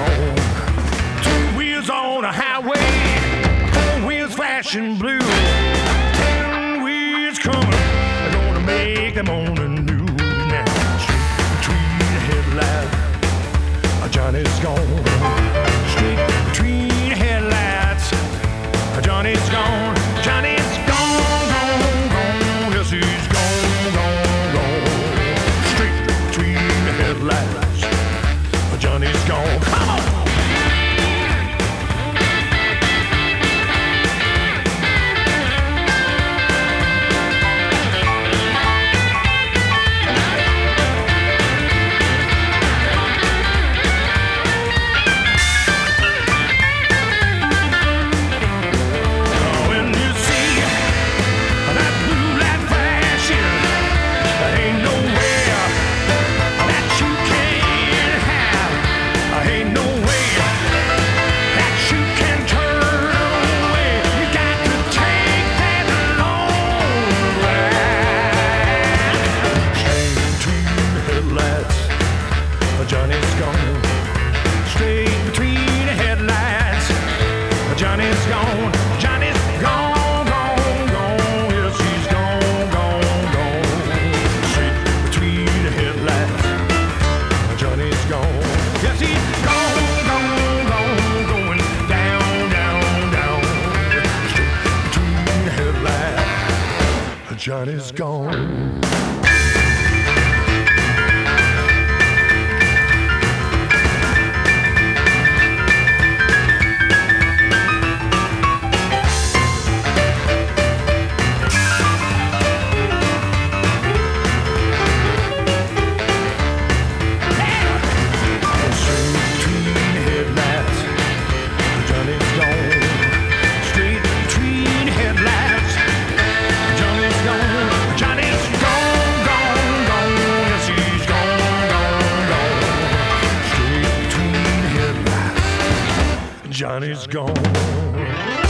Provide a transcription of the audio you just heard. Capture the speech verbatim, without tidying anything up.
gone. Two wheels on a highway, four wheels flashing blue. Ten wheels coming, they're gonna make them on the news now. Straight between the headlights, Johnny's gone. Straight between the headlights, Johnny's gone. Johnny's gone, gone, gone. Yes, he's gone, gone, gone. Straight between the headlights, Johnny's gone. Come on. Johnny's gone. Straight between the headlights, Johnny's gone. Johnny's gone, gone, gone. Yes, he's gone, gone, gone. Straight between the headlights, Johnny's gone. Yes, he's gone, gone, gone. Going down, down, down. Straight between the headlights, Johnny's gone. Johnny's gone.